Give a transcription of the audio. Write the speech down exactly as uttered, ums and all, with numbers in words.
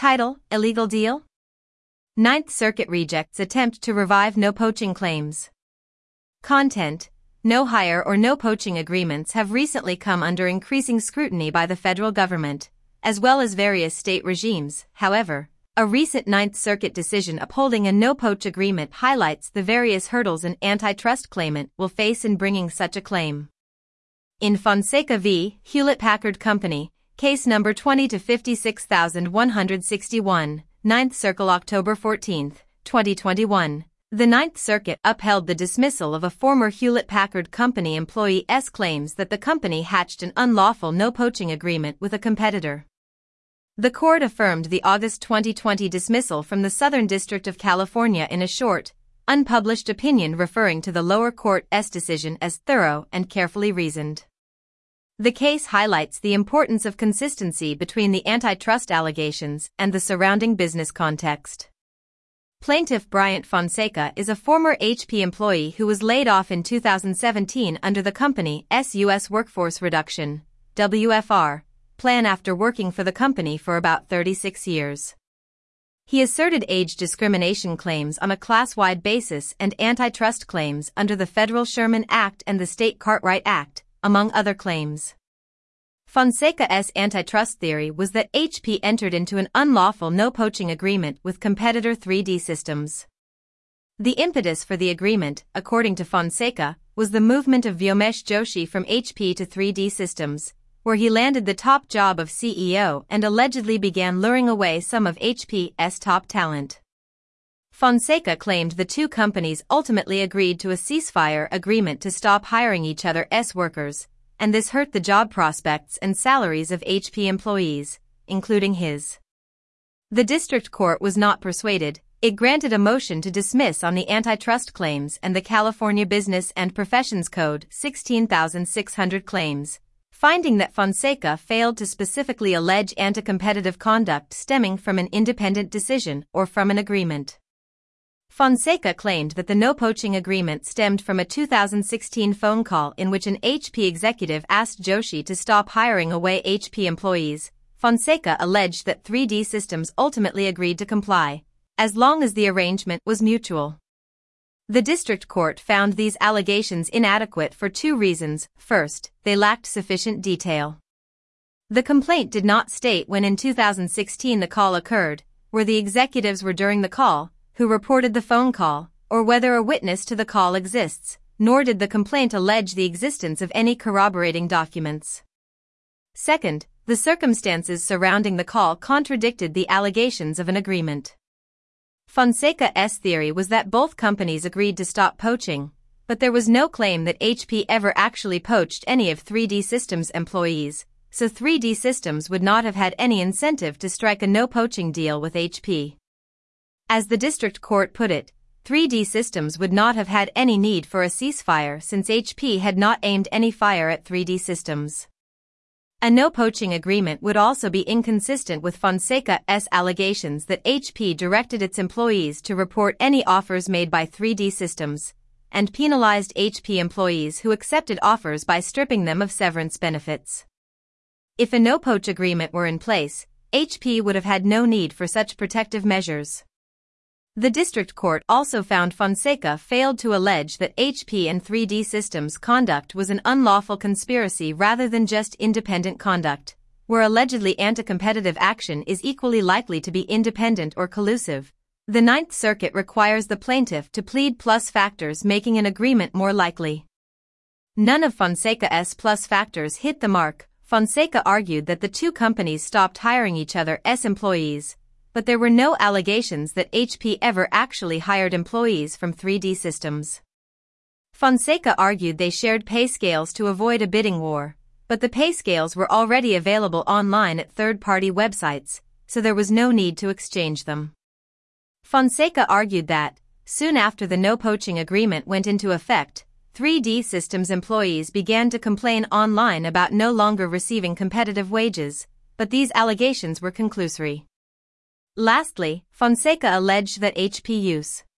Title: Illegal Deal? Ninth Circuit rejects attempt to revive no poaching claims. Content: no hire or no poaching agreements have recently come under increasing scrutiny by the federal government, as well as various state regimes. However, a recent Ninth Circuit decision upholding a no-poach agreement highlights the various hurdles an antitrust claimant will face in bringing such a claim. In Fonseca v. Hewlett-Packard Company, case number twenty to fifty-six thousand one hundred sixty-one, Ninth Circuit, October fourteenth, twenty twenty-one, the Ninth Circuit upheld the dismissal of a former Hewlett-Packard Company employee's claims that the company hatched an unlawful no-poaching agreement with a competitor. The court affirmed the August twenty twenty dismissal from the Southern District of California in a short, unpublished opinion referring to the lower court's decision as thorough and carefully reasoned. The case highlights the importance of consistency between the antitrust allegations and the surrounding business context. Plaintiff Bryant Fonseca is a former H P employee who was laid off in two thousand seventeen under the company's U S Workforce Reduction (W F R) plan after working for the company for about thirty-six years. He asserted age discrimination claims on a class-wide basis and antitrust claims under the Federal Sherman Act and the State Cartwright Act, among other claims. Fonseca's antitrust theory was that H P entered into an unlawful no-poaching agreement with competitor three D Systems. The impetus for the agreement, according to Fonseca, was the movement of Vyomesh Joshi from H P to three D Systems, where he landed the top job of C E O and allegedly began luring away some of H P's top talent. Fonseca claimed the two companies ultimately agreed to a ceasefire agreement to stop hiring each other's workers, and this hurt the job prospects and salaries of H P employees, including his. The district court was not persuaded. It granted a motion to dismiss on the antitrust claims and the California Business and Professions Code sixteen thousand six hundred claims, finding that Fonseca failed to specifically allege anti-competitive conduct stemming from an independent decision or from an agreement. Fonseca claimed that the no-poaching agreement stemmed from a two thousand sixteen phone call in which an H P executive asked Joshi to stop hiring away H P employees. Fonseca alleged that three D Systems ultimately agreed to comply, as long as the arrangement was mutual. The district court found these allegations inadequate for two reasons. First, they lacked sufficient detail. The complaint did not state when in two thousand sixteen the call occurred, where the executives were during the call, who reported the phone call, or whether a witness to the call exists, nor did the complaint allege the existence of any corroborating documents. Second, the circumstances surrounding the call contradicted the allegations of an agreement. Fonseca's theory was that both companies agreed to stop poaching, but there was no claim that H P ever actually poached any of three D Systems employees, so three D Systems would not have had any incentive to strike a no-poaching deal with H P. As the district court put it, three D Systems would not have had any need for a ceasefire since H P had not aimed any fire at three D Systems. A no-poaching agreement would also be inconsistent with Fonseca's allegations that H P directed its employees to report any offers made by three D Systems, and penalized H P employees who accepted offers by stripping them of severance benefits. If a no-poach agreement were in place, H P would have had no need for such protective measures. The district court also found Fonseca failed to allege that H P and three D Systems' conduct was an unlawful conspiracy rather than just independent conduct, where allegedly anti-competitive action is equally likely to be independent or collusive. The Ninth Circuit requires the plaintiff to plead plus factors making an agreement more likely. None of Fonseca's plus factors hit the mark. Fonseca argued that the two companies stopped hiring each other's employees, but there were no allegations that H P ever actually hired employees from three D Systems. Fonseca argued they shared pay scales to avoid a bidding war, but the pay scales were already available online at third-party websites, so there was no need to exchange them. Fonseca argued that, soon after the no-poaching agreement went into effect, three D Systems employees began to complain online about no longer receiving competitive wages, but these allegations were conclusory. Lastly, Fonseca alleged that H P use